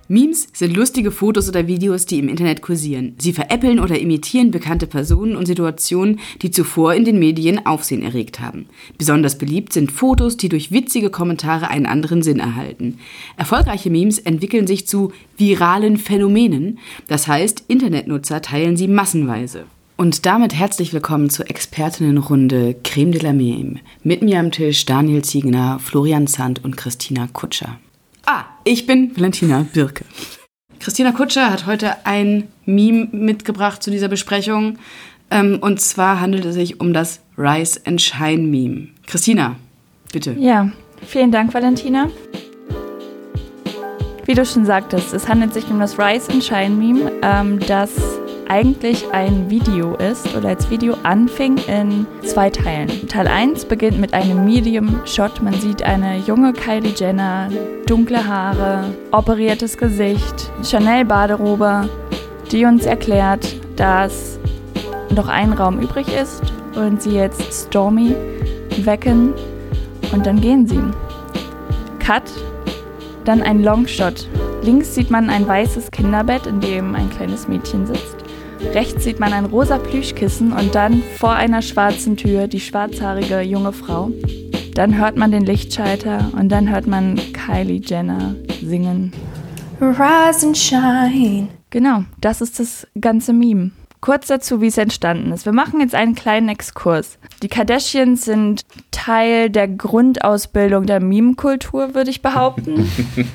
Memes sind lustige Fotos oder Videos, die im Internet kursieren. Sie veräppeln oder imitieren bekannte Personen und Situationen, die zuvor in den Medien Aufsehen erregt haben. Besonders beliebt sind Fotos, die durch witzige Kommentare einen anderen Sinn erhalten. Erfolgreiche Memes entwickeln sich zu viralen Phänomenen. Das heißt, Internetnutzer teilen sie massenweise. Und damit herzlich willkommen zur Expertinnenrunde Creme de la Meme. Mit mir am Tisch Daniel Ziegner, Florian Zandt und Christina Kutscher. Ich bin Valentina Birke. Christina Kutscher hat heute ein Meme mitgebracht zu dieser Besprechung. Und zwar handelt es sich um das Rise and Shine Meme. Christina, bitte. Ja, vielen Dank, Valentina. Wie du schon sagtest, es handelt sich um das Rise and Shine Meme, das eigentlich ein Video ist oder als Video anfing in 2 Teilen. Teil 1 beginnt mit einem Medium-Shot. Man sieht eine junge Kylie Jenner, dunkle Haare, operiertes Gesicht, Chanel-Baderobe, die uns erklärt, dass noch ein Raum übrig ist und sie jetzt Stormi wecken und dann gehen sie. Cut, dann ein Longshot. Links sieht man ein weißes Kinderbett, in dem ein kleines Mädchen sitzt. Rechts sieht man ein rosa Plüschkissen und dann vor einer schwarzen Tür die schwarzhaarige junge Frau. Dann hört man den Lichtschalter und dann hört man Kylie Jenner singen. Rise and shine. Genau, das ist das ganze Meme. Kurz dazu, wie es entstanden ist. Wir machen jetzt einen kleinen Exkurs. Die Kardashians sind Teil der Grundausbildung der Meme-Kultur, würde ich behaupten.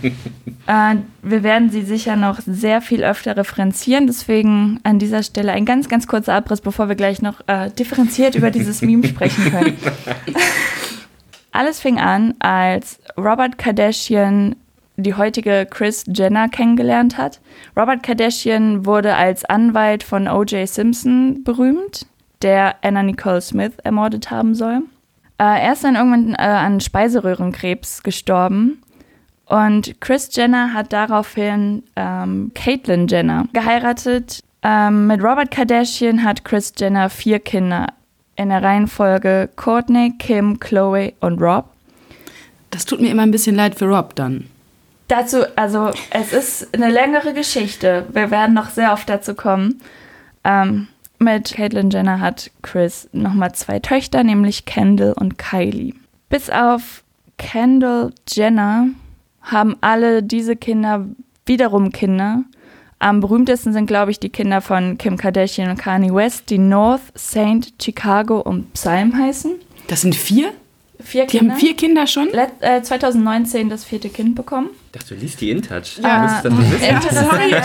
Wir werden sie sicher noch sehr viel öfter referenzieren. Deswegen an dieser Stelle ein ganz, ganz kurzer Abriss, bevor wir gleich noch differenziert über dieses Meme sprechen können. Alles fing an, als Robert Kardashian die heutige Kris Jenner kennengelernt hat. Robert Kardashian wurde als Anwalt von O.J. Simpson berühmt, der Anna Nicole Smith ermordet haben soll. Er ist dann irgendwann an Speiseröhrenkrebs gestorben und Kris Jenner hat daraufhin Caitlyn Jenner geheiratet. Mit Robert Kardashian hat Kris Jenner 4 Kinder in der Reihenfolge Kourtney, Kim, Khloe und Rob. Das tut mir immer ein bisschen leid für Rob dann. Dazu, also es ist eine längere Geschichte. Wir werden noch sehr oft dazu kommen. Mit Caitlyn Jenner hat Kris nochmal 2 Töchter, nämlich Kendall und Kylie. Bis auf Kendall Jenner haben alle diese Kinder wiederum Kinder. Am berühmtesten sind, glaube ich, die Kinder von Kim Kardashian und Kanye West, die North, Saint, Chicago und Psalm heißen. Das sind 4? 4 Die Kinder. haben 4 Kinder schon? 2019 das 4. Kind bekommen. Ich dachte, du liest die InTouch. Ja, Sorry.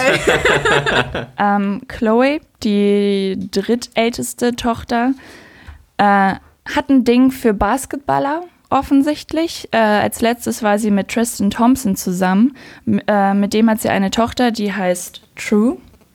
Khloe, die drittälteste Tochter, hat ein Ding für Basketballer offensichtlich. Als letztes war sie mit Tristan Thompson zusammen. Mit dem hat sie eine Tochter, die heißt True.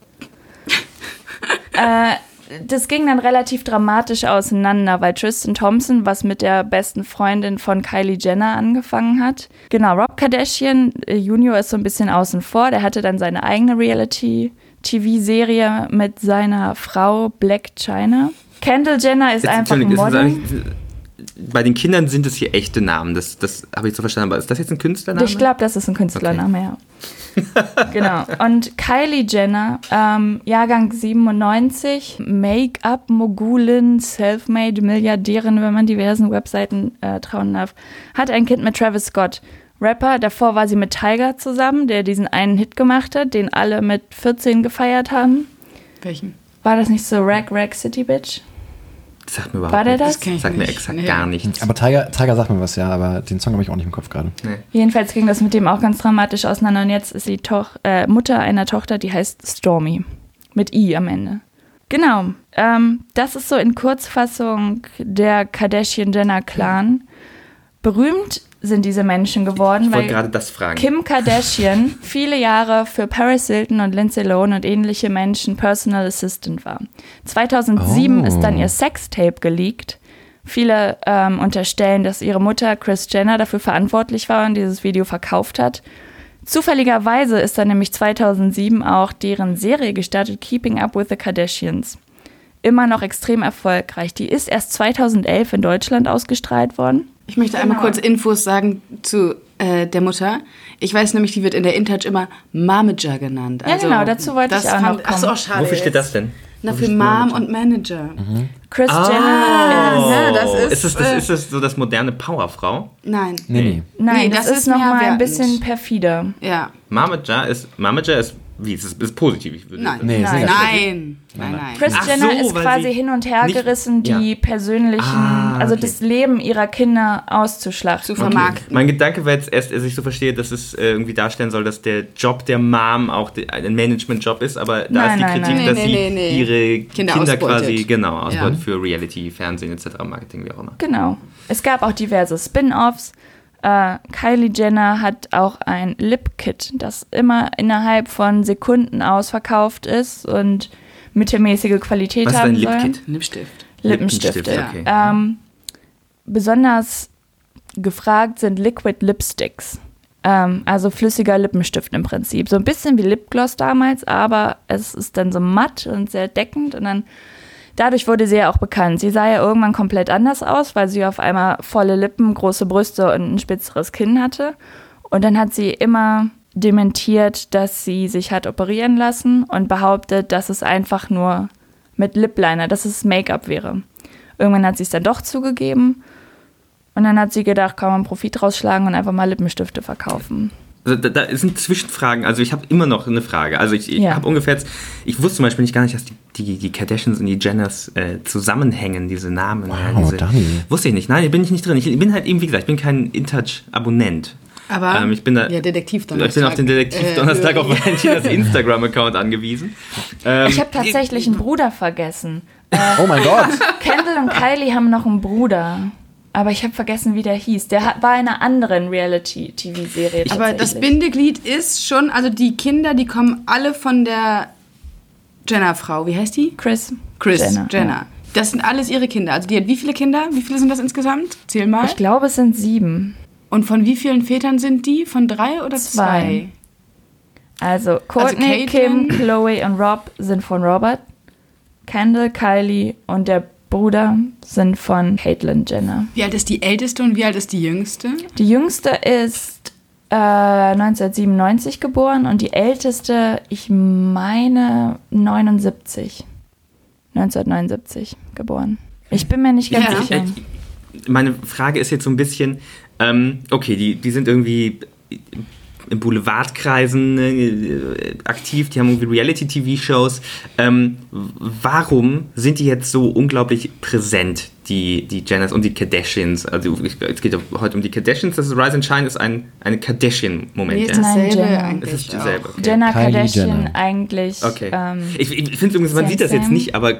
Das ging dann relativ dramatisch auseinander, weil Tristan Thompson was mit der besten Freundin von Kylie Jenner angefangen hat. Genau, Rob Kardashian Junior ist so ein bisschen außen vor. Der hatte dann seine eigene Reality-TV-Serie mit seiner Frau Blac Chyna. Kendall Jenner ist einfach ein Model. Bei den Kindern sind es hier echte Namen, das habe ich so verstanden. Aber ist das jetzt ein Künstlername? Ich glaube, das ist ein Künstlername, okay. Ja. Genau. Und Kylie Jenner, Jahrgang 97, Make-up-Mogulin, Selfmade-Milliardärin, wenn man diversen Webseiten trauen darf, hat ein Kind mit Travis Scott, Rapper. Davor war sie mit Tyga zusammen, der diesen einen Hit gemacht hat, den alle mit 14 gefeiert haben. Welchen? War das nicht so Rag City Bitch? Das sagt mir überhaupt war der nichts. das? Sagt mir exakt gar nichts. Aber Tyga sagt mir was, ja, aber den Song habe ich auch nicht im Kopf gerade. Nee. Jedenfalls ging das mit dem auch ganz dramatisch auseinander und jetzt ist sie Mutter einer Tochter, die heißt Stormi. Mit I am Ende. Genau, das ist so in Kurzfassung der Kardashian-Jenner-Clan. Berühmt sind diese Menschen geworden, Ich wollte weil gerade das fragen. Kim Kardashian viele Jahre für Paris Hilton und Lindsay Lohan und ähnliche Menschen Personal Assistant war. 2007 ist dann ihr Sextape geleakt. Viele unterstellen, dass ihre Mutter Kris Jenner dafür verantwortlich war und dieses Video verkauft hat. Zufälligerweise ist dann nämlich 2007 auch deren Serie gestartet, Keeping Up with the Kardashians. Immer noch extrem erfolgreich. Die ist erst 2011 in Deutschland ausgestrahlt worden. Ich möchte einmal kurz Infos sagen zu der Mutter. Ich weiß nämlich, die wird in der InTouch immer Momager genannt. Ja, genau, dazu wollte ich auch noch kommen. Achso, schade. Wofür steht das denn? Na, für Mom und Manager. Kris Jenner Ja, das ist das so das moderne Powerfrau? Nein. Nee. Nein, Nee, das das ist ist noch mehr mal ein wertend. bisschen perfider. Ja. Momager ist wie? Ist positiv. Ich würde Nein. Nee, ist Nein. negativ. Nein. Kris Ach Jenner so, ist weil quasi sie hin und her nicht- gerissen, die persönlichen, also okay. das Leben ihrer Kinder auszuschlachten. Zu vermarkten. Mein Gedanke war jetzt erst, als ich so verstehe, dass es irgendwie darstellen soll, dass der Job der Mom auch ein Management-Job ist, aber da ist die Nein, Kritik, nein. dass Nee. sie ihre Kinder Kinder ausbeutet. quasi, ausbeutet Ja. für Reality, Fernsehen etc., Marketing, wie auch immer. Genau. Es gab auch diverse Spin-offs. Kylie Jenner hat auch ein Lip-Kit, das immer innerhalb von Sekunden ausverkauft ist und mittelmäßige Qualität Was ist haben ein soll. Lipkit? Lipstift. Lippenstifte. Okay. Besonders gefragt sind Liquid Lipsticks. Also flüssiger Lippenstift im Prinzip. So ein bisschen wie Lipgloss damals, aber es ist dann so matt und sehr deckend und dann dadurch wurde sie ja auch bekannt. Sie sah ja irgendwann komplett anders aus, weil sie auf einmal volle Lippen, große Brüste und ein spitzeres Kinn hatte. Und dann hat sie immer dementiert, dass sie sich hat operieren lassen und behauptet, dass es einfach nur mit Lip Liner, dass es Make-up wäre. Irgendwann hat sie es dann doch zugegeben und dann hat sie gedacht, kann man Profit rausschlagen und einfach mal Lippenstifte verkaufen. Also da sind Zwischenfragen, also ich habe immer noch eine Frage. Also ich habe ungefähr jetzt, ich wusste zum Beispiel gar nicht, dass die Kardashians und die Jenners zusammenhängen, diese Namen. Wow, Dani. Wusste ich nicht, nein, bin ich nicht drin. Ich bin halt eben, wie gesagt, ich bin kein InTouch-Abonnent. Aber ich bin da, Detektiv ich bin auf den Detektiv Donnerstag auf Valentinas Instagram-Account angewiesen. Ich habe tatsächlich einen Bruder vergessen. Oh mein Gott. Kendall und Kylie haben noch einen Bruder. Aber ich habe vergessen, wie der hieß. Der war in einer anderen Reality-TV-Serie. Aber das Bindeglied ist schon, also die Kinder, die kommen alle von der Jenner-Frau. Wie heißt die? Kris Jenner. Ja. Das sind alles ihre Kinder. Also die hat wie viele Kinder? Wie viele sind das insgesamt? Zähl mal. Ich glaube, es sind 7. Und von wie vielen Vätern sind die? Von 3 oder 2? Also Courtney, Caitlyn- Kim, Chloe und Rob sind von Robert. Kendall, Kylie und der Bruder sind von Caitlyn Jenner. Wie alt ist die älteste und wie alt ist die jüngste? Die jüngste ist 1997 geboren und die älteste, ich meine, 1979 geboren. Ich bin mir nicht ganz Ja. sicher. Meine Frage ist jetzt so ein bisschen, okay, die sind irgendwie in Boulevardkreisen aktiv, die haben irgendwie Reality-TV-Shows. Warum sind die jetzt so unglaublich präsent, die Jenners und die Kardashians? Also es geht heute um die Kardashians, das ist Rise and Shine ist ein Kardashian-Moment. Nee, ist ja? dasselbe Jenner. eigentlich. Es ist dieselbe. Okay. Jenner Kylie Kardashian Jenner. eigentlich. Okay. Ich finde übrigens, man Sam sieht das jetzt Sam. nicht, aber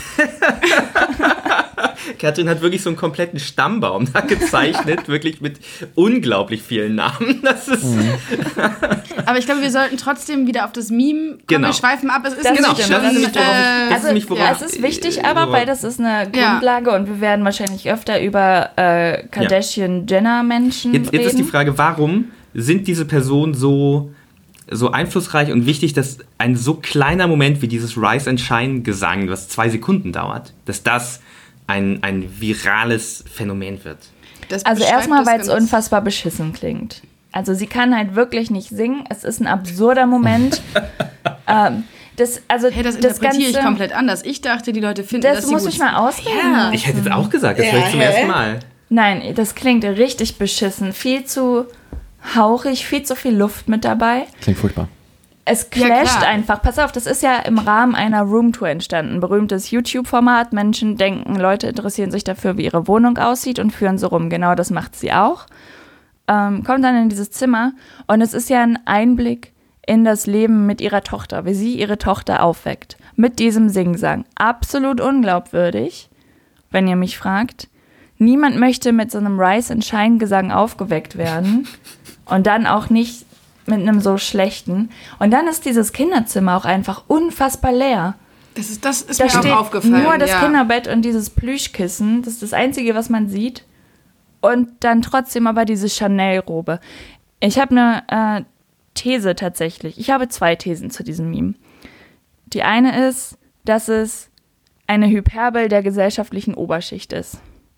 Katrin hat wirklich so einen kompletten Stammbaum da gezeichnet, wirklich mit unglaublich vielen Namen. Das ist Aber ich glaube, wir sollten trotzdem wieder auf das Meme kommen. Genau. Wir schweifen ab. Es ist Das nicht stimmt. schon, Das ist nämlich, worauf Also, nämlich, worauf- es ist wichtig, aber worauf- weil das ist eine Grundlage und wir werden wahrscheinlich öfter über Kardashian-Jenner-Menschen Jetzt reden. ist die Frage, warum sind diese Personen so einflussreich und wichtig, dass ein so kleiner Moment wie dieses Rise and Shine Gesang, was 2 Sekunden dauert, dass das ein virales Phänomen wird. Das Also beschreibt erstmal, das weil es ganz- unfassbar beschissen klingt. Also sie kann halt wirklich nicht singen. Es ist ein absurder Moment. Das interpretiere ich komplett anders. Ich dachte, die Leute finden Das sie muss gut. ich mal ausreden. Ja. Ich hätte jetzt auch gesagt, das höre ich zum ersten Mal. Nein, das klingt richtig beschissen. Viel zu hauchig, viel zu viel Luft mit dabei. Klingt furchtbar. Es Ja, clasht klar. einfach. Pass auf, das ist ja im Rahmen einer Roomtour entstanden. Ein berühmtes YouTube-Format. Menschen denken, Leute interessieren sich dafür, wie ihre Wohnung aussieht und führen so rum. Genau das macht sie auch. Kommt dann in dieses Zimmer und es ist ja ein Einblick in das Leben mit ihrer Tochter, wie sie ihre Tochter aufweckt. Mit diesem Singsang. Absolut unglaubwürdig, wenn ihr mich fragt. Niemand möchte mit so einem Rise and Shine Gesang aufgeweckt werden und dann auch nicht mit einem so schlechten. Und dann ist dieses Kinderzimmer auch einfach unfassbar leer. Das ist Da mir steht auch aufgefallen. nur das ja. Kinderbett und dieses Plüschkissen. Das ist das Einzige, was man sieht. Und dann trotzdem aber diese Chanel-Robe. Ich habe eine These tatsächlich. Ich habe 2 Thesen zu diesem Meme. Die eine ist, dass es eine Hyperbel der gesellschaftlichen Oberschicht ist.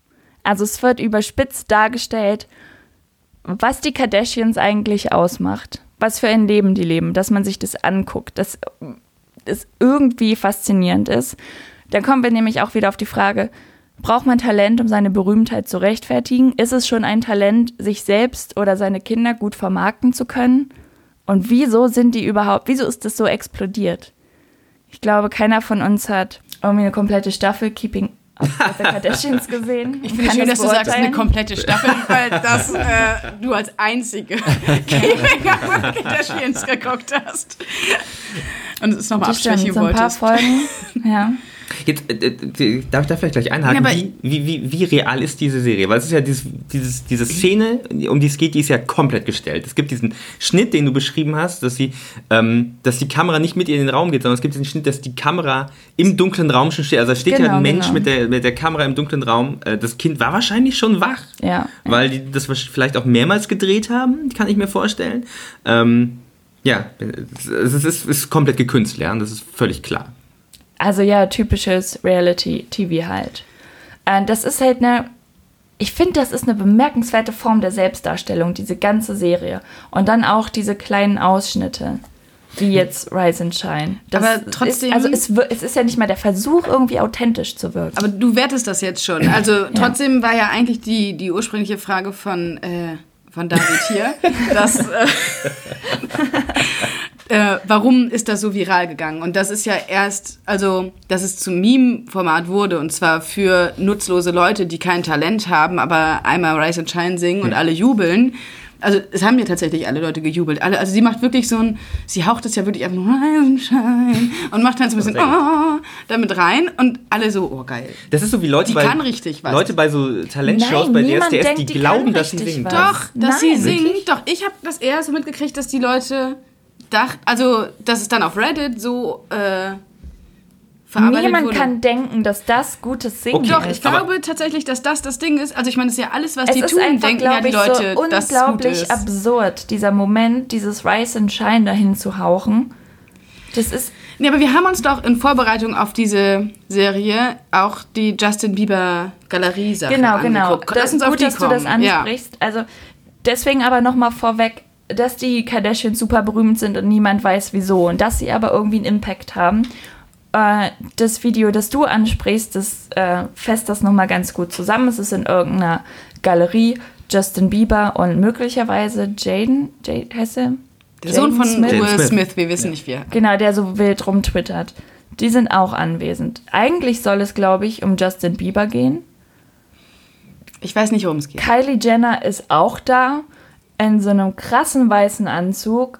Also es wird überspitzt dargestellt, was die Kardashians eigentlich ausmacht. Was für ein Leben die leben, dass man sich das anguckt, dass es irgendwie faszinierend ist. Dann kommen wir nämlich auch wieder auf die Frage, braucht man Talent, um seine Berühmtheit zu rechtfertigen? Ist es schon ein Talent, sich selbst oder seine Kinder gut vermarkten zu können? Und wieso ist das so explodiert? Ich glaube, keiner von uns hat irgendwie eine komplette Staffel Keeping Up with the Kardashians gesehen. Ich finde es schön, dass du sagst, eine komplette Staffel, weil das du als einzige Keeping Up with the Kardashians geguckt hast. Und es ist nochmal absprechen wolltest. So ein paar Folgen, ja. Jetzt darf ich da vielleicht gleich einhaken, wie real ist diese Serie? Weil es ist ja diese Szene, um die es geht, die ist ja komplett gestellt. Es gibt diesen Schnitt, den du beschrieben hast, dass die Kamera nicht mit ihr in den Raum geht, sondern es gibt diesen Schnitt, dass die Kamera im dunklen Raum schon steht. Also da steht ja ein Mensch mit der Kamera im dunklen Raum. Das Kind war wahrscheinlich schon wach, weil die das vielleicht auch mehrmals gedreht haben, kann ich mir vorstellen. Es ist komplett gekünstelt, ja, und das ist völlig klar. Also ja, typisches Reality-TV halt. Das ist halt ich finde, das ist eine bemerkenswerte Form der Selbstdarstellung, diese ganze Serie. Und dann auch diese kleinen Ausschnitte, wie jetzt Rise and Shine. Aber trotzdem... es ist ja nicht mal der Versuch, irgendwie authentisch zu wirken. Aber du wertest das jetzt schon. Also trotzdem war ja eigentlich die ursprüngliche Frage von David hier, dass... warum ist das so viral gegangen? Und das ist ja dass es zum Meme-Format wurde, und zwar für nutzlose Leute, die kein Talent haben, aber einmal Rise and Shine singen und alle jubeln. Also es haben ja tatsächlich alle Leute gejubelt. Also sie macht wirklich sie haucht es ja wirklich einfach nur Rise and Shine und macht dann so ein bisschen damit rein und alle so, oh geil. Das ist so wie Leute kann richtig was. Leute bei so Talentshows bei DSDS, die glauben, dass sie singen. Doch, dass sie singt. Doch, ich habe das eher so mitgekriegt, dass die Leute... dass es dann auf Reddit so verarbeitet Niemand wurde. kann denken, dass das gutes Singen ist. Doch, ich glaube tatsächlich, dass das Ding ist. Also ich meine, das ist ja alles, was die tun, einfach, denken ja die Leute, so dass es gut ist. unglaublich absurd, dieser Moment, dieses Rise and Shine dahin zu hauchen. Das ist... Nee, aber wir haben uns doch in Vorbereitung auf diese Serie auch die Justin Bieber Galerie-Sache angeguckt. Genau. Das ist gut, dass du das ansprichst. Ja. Also deswegen aber nochmal vorweg, dass die Kardashians super berühmt sind und niemand weiß wieso und dass sie aber irgendwie einen Impact haben. Das Video, das du ansprichst, das fasst das nochmal ganz gut zusammen. Es ist in irgendeiner Galerie, Justin Bieber und möglicherweise Jade heißt er? Der Sohn von Will Smith, wir wissen nicht wer. Genau, der so wild rumtwittert. Die sind auch anwesend. Eigentlich soll es, glaube ich, um Justin Bieber gehen. Ich weiß nicht, worum es geht. Kylie Jenner ist auch da. In so einem krassen weißen Anzug,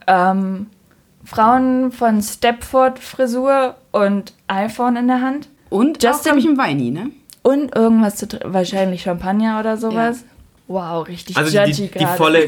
Frauen von Stepford-Frisur und iPhone in der Hand. Und Justin, auch, glaube ich, ein Weini, ne? Und irgendwas wahrscheinlich Champagner oder sowas. Ja. Wow, richtig also judgy die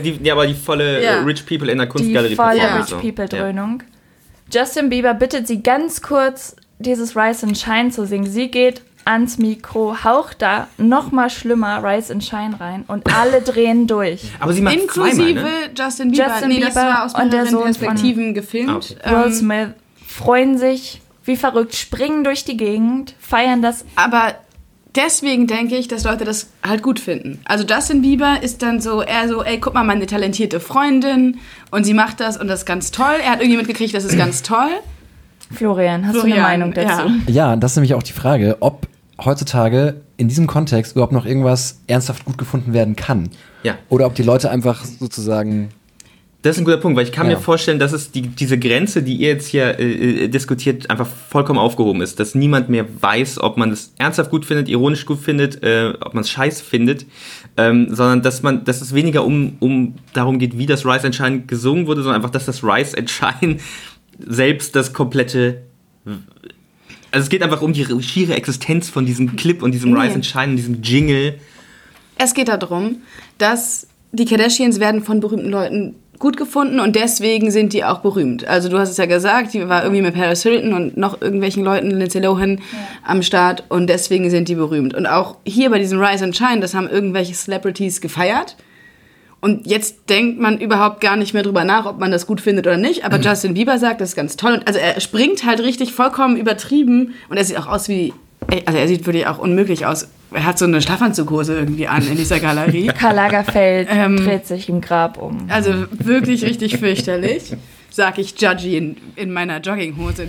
volle Rich People in der Kunstgalerie. Die volle Rich People-Dröhnung. Ja. Justin Bieber bittet sie ganz kurz, dieses Rise and Shine zu singen. Sie geht ans Mikro, haucht da noch mal schlimmer Rise and Shine rein und alle drehen durch. Aber sie macht inklusive zweimal, ne? Justin Bieber. Das war aus mehreren Perspektiven gefilmt. Okay. Will Smith freuen sich wie verrückt, springen durch die Gegend, feiern das. Aber deswegen denke ich, dass Leute das halt gut finden. Also Justin Bieber ist dann ey, guck mal, meine talentierte Freundin und sie macht das und das ist ganz toll. Er hat irgendwie mitgekriegt, das ist ganz toll. Florian, hast du eine Meinung dazu? Ja, das ist nämlich auch die Frage, ob heutzutage in diesem Kontext überhaupt noch irgendwas ernsthaft gut gefunden werden kann. Ja. Oder ob die Leute einfach sozusagen... Das ist ein guter Punkt, weil ich kann mir vorstellen, dass es diese Grenze, die ihr jetzt hier diskutiert, einfach vollkommen aufgehoben ist. Dass niemand mehr weiß, ob man es ernsthaft gut findet, ironisch gut findet, ob man es scheiße findet, sondern dass es weniger um darum geht, wie das Rise and Shine gesungen wurde, sondern einfach, dass das Rise and Shine selbst das komplette... Also es geht einfach um die schiere Existenz von diesem Clip und diesem Rise and Shine und diesem Jingle. Es geht darum, dass die Kardashians werden von berühmten Leuten gut gefunden und deswegen sind die auch berühmt. Also du hast es ja gesagt, die war irgendwie mit Paris Hilton und noch irgendwelchen Leuten, Lindsay Lohan, am Start und deswegen sind die berühmt. Und auch hier bei diesem Rise and Shine, das haben irgendwelche Celebrities gefeiert. Und jetzt denkt man überhaupt gar nicht mehr drüber nach, ob man das gut findet oder nicht. Aber Justin Bieber sagt, das ist ganz toll. Und also er springt halt richtig vollkommen übertrieben. Und er sieht auch aus wie... Also er sieht wirklich auch unmöglich aus. Er hat so eine Schlafanzughose irgendwie an in dieser Galerie. Karl Lagerfeld dreht sich im Grab um. Also wirklich richtig fürchterlich. Sag ich Judgy in meiner Jogginghose.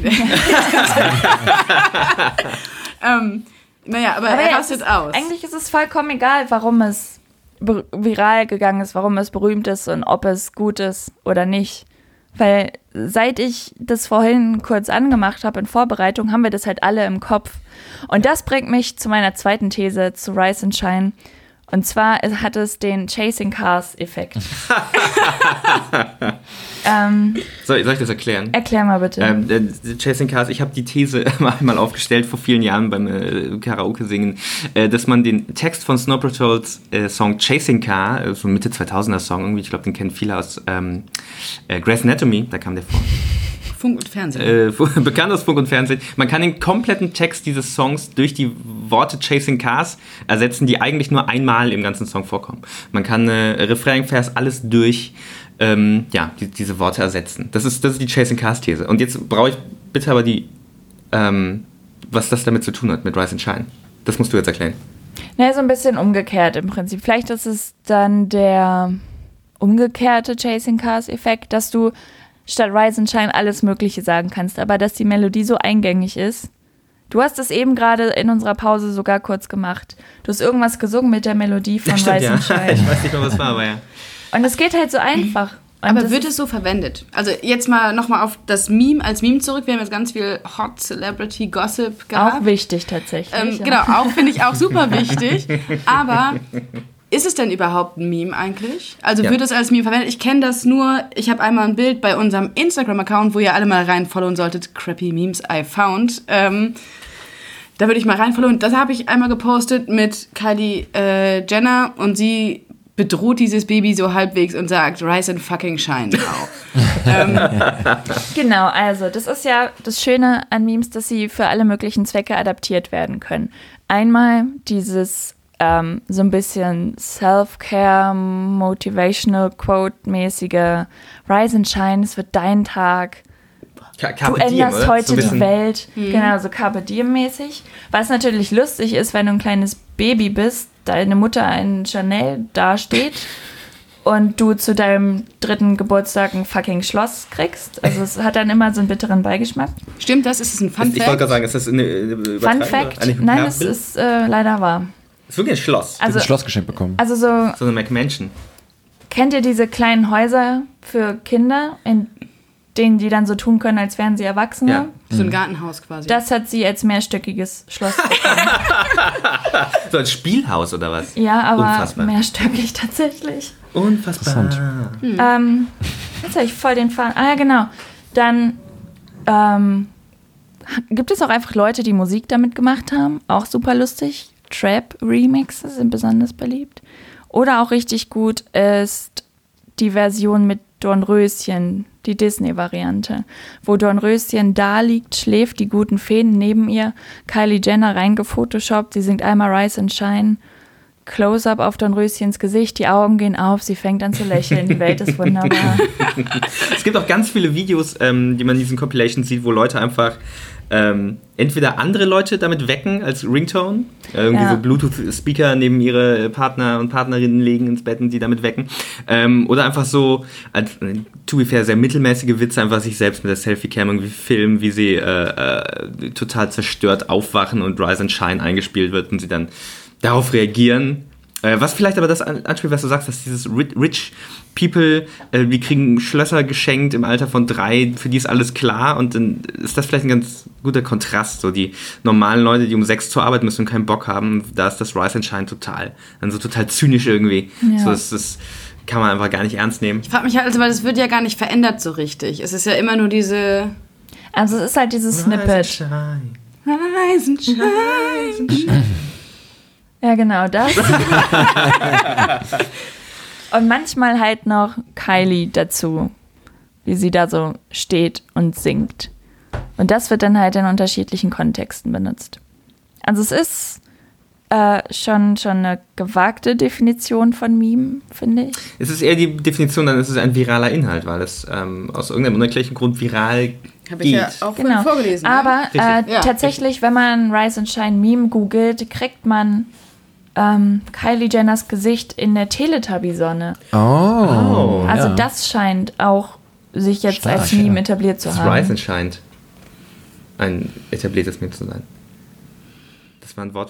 Naja, aber er rastet aus. Eigentlich ist es vollkommen egal, warum es viral gegangen ist, warum es berühmt ist und ob es gut ist oder nicht. Weil seit ich das vorhin kurz angemacht habe in Vorbereitung, haben wir das halt alle im Kopf. Und das bringt mich zu meiner zweiten These zu Rise and Shine. Und zwar hat es den Chasing Cars-Effekt. Soll ich das erklären? Erklär mal bitte. Chasing Cars, ich habe die These mal aufgestellt vor vielen Jahren beim Karaoke-Singen, dass man den Text von Snow Patrols Song Chasing Car, so Mitte 2000er Song, irgendwie, ich glaube, den kennen viele aus Grey's Anatomy, da kam der vor. Funk und Fernsehen. Bekannt aus Funk und Fernsehen. Man kann den kompletten Text dieses Songs durch die Worte Chasing Cars ersetzen, die eigentlich nur einmal im ganzen Song vorkommen. Man kann Refrain, Vers, alles durch diese Worte ersetzen. Das ist die Chasing Cars These. Und jetzt brauche ich bitte aber was das damit zu tun hat mit Rise and Shine. Das musst du jetzt erklären. Na, so ein bisschen umgekehrt im Prinzip. Vielleicht ist es dann der umgekehrte Chasing Cars Effekt, dass du statt Rise and Shine alles Mögliche sagen kannst, aber dass die Melodie so eingängig ist. Du hast es eben gerade in unserer Pause sogar kurz gemacht. Du hast irgendwas gesungen mit der Melodie von Rise and Shine. Ich weiß nicht mehr, was es war, aber ja. Und es geht halt so einfach. Und aber wird es so verwendet? Also jetzt mal nochmal auf das Meme als Meme zurück. Wir haben jetzt ganz viel Hot Celebrity Gossip gehabt. Auch wichtig tatsächlich. Genau, auch finde ich auch super wichtig. Aber ist es denn überhaupt ein Meme eigentlich? Also wird es als Meme verwendet? Ich kenne das nur, ich habe einmal ein Bild bei unserem Instagram-Account, wo ihr alle mal reinfollowen solltet, Crappy Memes I Found. Da würde ich mal reinfollowen. Das habe ich einmal gepostet mit Kylie Jenner und sie bedroht dieses Baby so halbwegs und sagt, Rise and fucking Shine now. Genau, also das ist ja das Schöne an Memes, dass sie für alle möglichen Zwecke adaptiert werden können. Einmal dieses so ein bisschen Self-Care, Motivational Quote-mäßige Rise and Shine, es wird dein Tag. Du änderst oder? heute so die Welt. Genau, so Carpe Diem-mäßig. Was natürlich lustig ist, wenn du ein kleines Baby bist, deine Mutter in Chanel dasteht und du zu deinem 3. Geburtstag ein fucking Schloss kriegst. Also es hat dann immer so einen bitteren Beigeschmack. Stimmt das? Ist es ein Fun Fact? Ich wollte gerade sagen, ist das eine Fun Fact? Nein, es ist leider wahr. Es ist wirklich ein Schloss. Also, ein Schloss geschenkt bekommen. Also so eine McMansion. Kennt ihr diese kleinen Häuser für Kinder, in denen die dann so tun können, als wären sie Erwachsene? Ja. So ein Gartenhaus quasi. Das hat sie als mehrstöckiges Schloss bekommen. So als Spielhaus oder was? Ja, aber Unfassbar. mehrstöckig tatsächlich. Unfassbar. Jetzt habe ich voll den Faden. Ah ja, genau. Dann gibt es auch einfach Leute, die Musik damit gemacht haben. Auch super lustig. Trap-Remixes sind besonders beliebt. Oder auch richtig gut ist die Version mit Dornröschen, die Disney-Variante, wo Dornröschen da liegt, schläft, die guten Feen neben ihr, Kylie Jenner reingefotoshoppt, sie singt einmal Rise and Shine, Close-up auf Dornröschens Gesicht, die Augen gehen auf, sie fängt an zu lächeln, die Welt ist wunderbar. Es gibt auch ganz viele Videos, die man in diesen Compilations sieht, wo Leute einfach entweder andere Leute damit wecken als Ringtone, irgendwie so Bluetooth-Speaker neben ihre Partner und Partnerinnen legen ins Bett und die damit wecken, oder einfach so, to be fair, sehr mittelmäßige Witze, einfach sich selbst mit der Selfie-Cam irgendwie filmen, wie sie total zerstört aufwachen und Rise and Shine eingespielt wird und sie dann darauf reagieren. Was vielleicht aber das anspielt, was du sagst, dass dieses Rich People, die kriegen Schlösser geschenkt im Alter von 3, für die ist alles klar und dann ist das vielleicht ein ganz guter Kontrast, so die normalen Leute, die um 6 zur Arbeit müssen und keinen Bock haben, da ist das Rise and Shine total zynisch irgendwie. Ja. So, das kann man einfach gar nicht ernst nehmen. Ich frage mich halt, weil das wird ja gar nicht verändert so richtig. Es ist ja immer nur diese... Also es ist halt dieses Snippet. Rise and Shine. Rise and Shine. Ja, genau das. Und manchmal halt noch Kylie dazu, wie sie da so steht und singt. Und das wird dann halt in unterschiedlichen Kontexten benutzt. Also es ist schon eine gewagte Definition von Meme, finde ich. Es ist eher die Definition, dann ist es ein viraler Inhalt, weil es aus irgendeinem unerklärlichen Grund viral Habe ich ja auch vorgelesen. Aber tatsächlich, wenn man Rise and Shine Meme googelt, kriegt man Kylie Jenners Gesicht in der Teletubby-Sonne. Oh. Also ja. das scheint auch sich jetzt Stark, als Meme ja. etabliert zu Das haben. Rise scheint ein etabliertes Meme zu sein. Das war ein Wort,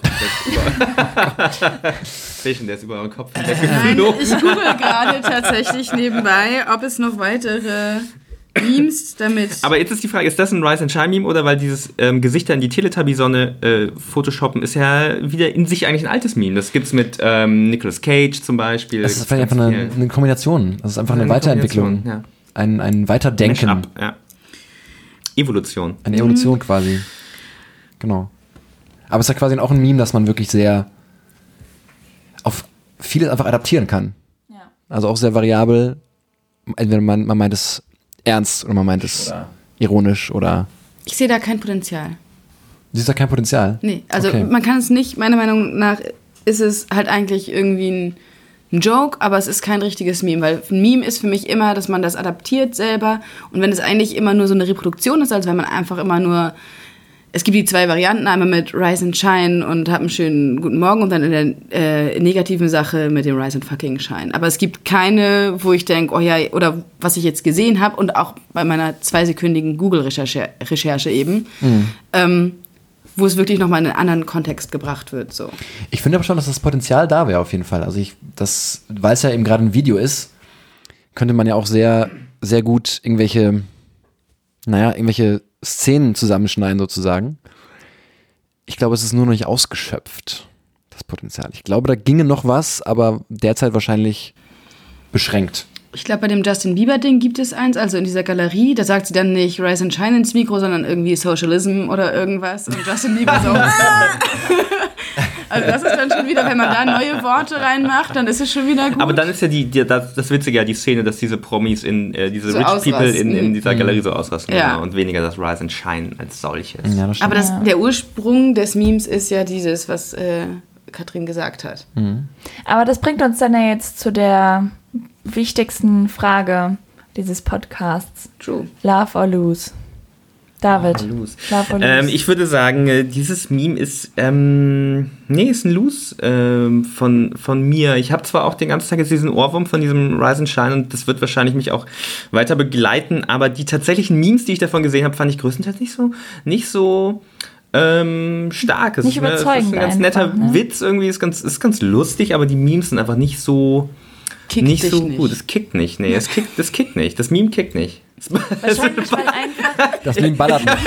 der ist über euren Kopf Nein, hinweggeflogen. ich google gerade tatsächlich nebenbei, ob es noch weitere Memes damit... Aber jetzt ist die Frage, ist das ein Rise and Shine Meme oder weil dieses Gesichter in die Teletubby-Sonne Photoshoppen ist ja wieder in sich eigentlich ein altes Meme. Das gibt's mit Nicolas Cage zum Beispiel. Das ist vielleicht einfach eine Kombination. Das ist einfach eine Weiterentwicklung. Ja. Ein Weiterdenken. Mash-up, ja. Evolution. Eine Evolution quasi. Genau. Aber es ist ja quasi auch ein Meme, das man wirklich sehr auf vieles einfach adaptieren kann. Ja. Also auch sehr variabel. Entweder man meint es ernst oder man meint es ironisch oder... Ich sehe da kein Potenzial. Siehst du da kein Potenzial? Nee, also Okay. man kann es nicht, meiner Meinung nach ist es halt eigentlich irgendwie ein Joke, aber es ist kein richtiges Meme, weil ein Meme ist für mich immer, dass man das adaptiert selber und wenn es eigentlich immer nur so eine Reproduktion ist, als wenn man einfach immer nur, es gibt die zwei Varianten, einmal mit Rise and Shine und hab einen schönen guten Morgen und dann in der negativen Sache mit dem Rise and fucking Shine. Aber es gibt keine, wo ich denke, oh ja, oder was ich jetzt gesehen habe und auch bei meiner 2-sekündigen Google-Recherche eben, wo es wirklich nochmal in einen anderen Kontext gebracht wird. So. Ich finde aber schon, dass das Potenzial da wäre auf jeden Fall. Also weil es ja eben gerade ein Video ist, könnte man ja auch sehr, sehr gut irgendwelche Szenen zusammenschneiden sozusagen. Ich glaube, es ist nur noch nicht ausgeschöpft, das Potenzial. Ich glaube, da ginge noch was, aber derzeit wahrscheinlich beschränkt. Ich glaube, bei dem Justin Bieber-Ding gibt es eins, also in dieser Galerie, da sagt sie dann nicht Rise and Shine ins Mikro, sondern irgendwie Socialism oder irgendwas. Und Justin Bieber so. Also das ist dann schon wieder, wenn man da neue Worte reinmacht, dann ist es schon wieder gut. Aber dann ist ja das Witzige ja die Szene, dass diese Promis diese So Rich People ausrasten. in dieser Galerie so ausrasten. Ja. Genau, und weniger das Rise and Shine als solches. Ja, das stimmt. Aber der Ursprung des Memes ist ja dieses, was Katrin gesagt hat. Aber das bringt uns dann ja jetzt zu der wichtigsten Frage dieses Podcasts. True. Love or lose? David. Lose. Love or lose? Ich würde sagen, dieses Meme ist ist ein Lose von mir. Ich habe zwar auch den ganzen Tag jetzt diesen Ohrwurm von diesem Rise and Shine und das wird wahrscheinlich mich auch weiter begleiten, aber die tatsächlichen Memes, die ich davon gesehen habe, fand ich größtenteils nicht so stark. Es Nicht ist es ist überzeugend ein ganz einfach, netter ne? Witz irgendwie, ist ganz lustig, aber die Memes sind einfach nicht so Kickt dich so nicht. gut. Es kickt nicht. Nee, das kickt nicht. Das Meme kickt nicht. Wahrscheinlich, weil einfach... Das Meme ballert nicht.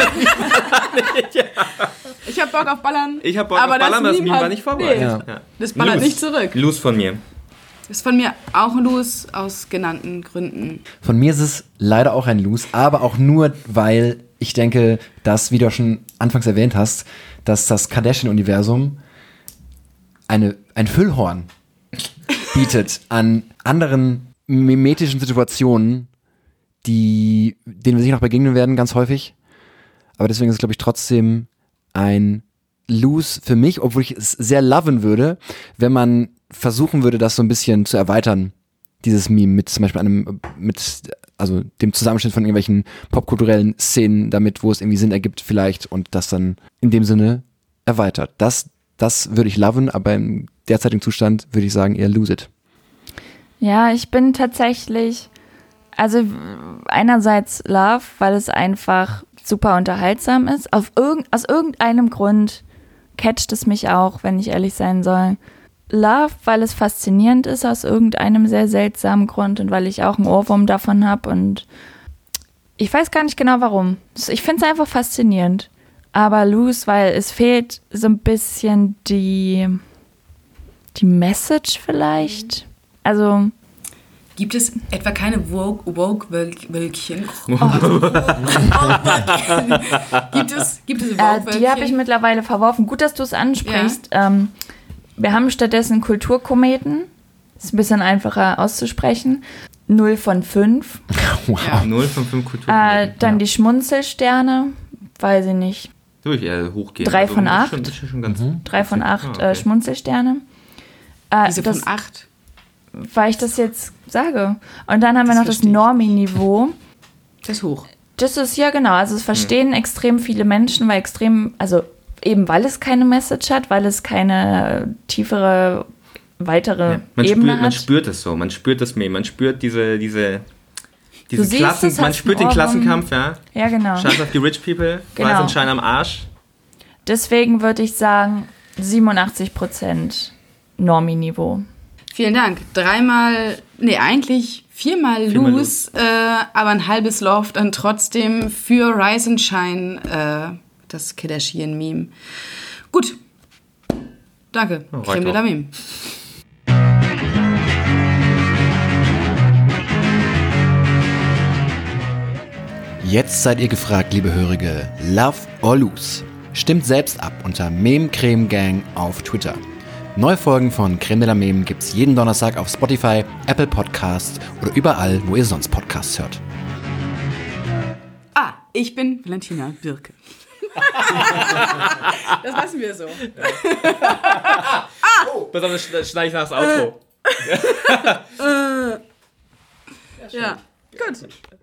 Ich hab Bock auf Ballern. Ich hab Bock aber auf Ballern, aber das Meme hat- war nicht vorbereitet. Nee, Ja. Ja. das ballert Lose. nicht zurück. Lose von mir. Ist von mir auch ein Lose aus genannten Gründen. Von mir ist es leider auch ein Lose, aber auch nur, weil ich denke, dass, wie du auch schon anfangs erwähnt hast, dass das Kardashian-Universum ein Füllhorn bietet an anderen mimetischen Situationen, denen wir sicher noch begegnen werden, ganz häufig. Aber deswegen ist es, glaube ich, trotzdem ein Lose für mich, obwohl ich es sehr loven würde, wenn man versuchen würde, das so ein bisschen zu erweitern, dieses Meme mit zum Beispiel dem Zusammenschnitt von irgendwelchen popkulturellen Szenen damit, wo es irgendwie Sinn ergibt vielleicht und das dann in dem Sinne erweitert. Das würde ich loven, aber im derzeitigen Zustand würde ich sagen eher lose it. Ja, ich bin tatsächlich, also einerseits Love, weil es einfach super unterhaltsam ist. Aus irgendeinem Grund catcht es mich auch, wenn ich ehrlich sein soll. Love, weil es faszinierend ist, aus irgendeinem sehr seltsamen Grund und weil ich auch einen Ohrwurm davon habe und ich weiß gar nicht genau warum. Ich finde es einfach faszinierend. Aber Lose, weil es fehlt so ein bisschen die Message vielleicht. Also Gibt es etwa keine Woke-Wölkchen? Gibt es Woke-Wölkchen? die habe ich mittlerweile verworfen. Gut, dass du es ansprichst. Wir haben stattdessen Kulturkometen. Ist ein bisschen einfacher auszusprechen. 0 von 5. Wow. Ja. 0 von 5 Kultur. Dann die Schmunzelsterne. Weiß ich nicht. Würde ich eher hochgehen. 3 von 8. Das ist schon ganz 3 von 8 okay. Schmunzelsterne. Diese das, von 8. weil ich das jetzt sage. Und dann haben wir Das noch das verstehe ich. Normie-Niveau. Das ist hoch. Das ist, ja genau, also es verstehen extrem viele Menschen, weil eben weil es keine Message hat, weil es keine tiefere, weitere Ebene hat. Man spürt es so, man spürt das Meme, man spürt diesen man spürt den Klassenkampf, ja. Ja, genau. Scheiß auf die Rich People, Genau. Weiß und Schein am Arsch. Deswegen würde ich sagen 87% Normie-Niveau. Vielen Dank. Viermal Loose, aber ein halbes Love dann trotzdem für Rise and Shine, das Kardashian-Meme. Gut. Danke. Creme de la Meme. Jetzt seid ihr gefragt, liebe Hörige. Love or Lose? Stimmt selbst ab unter Meme Creme Gang auf Twitter. Neue Folgen von Creme de la Meme gibt's jeden Donnerstag auf Spotify, Apple Podcasts oder überall, wo ihr sonst Podcasts hört. Ich bin Valentina Birke. Das lassen wir so. Besonders schneide ich nach das Outro. Ja, gut.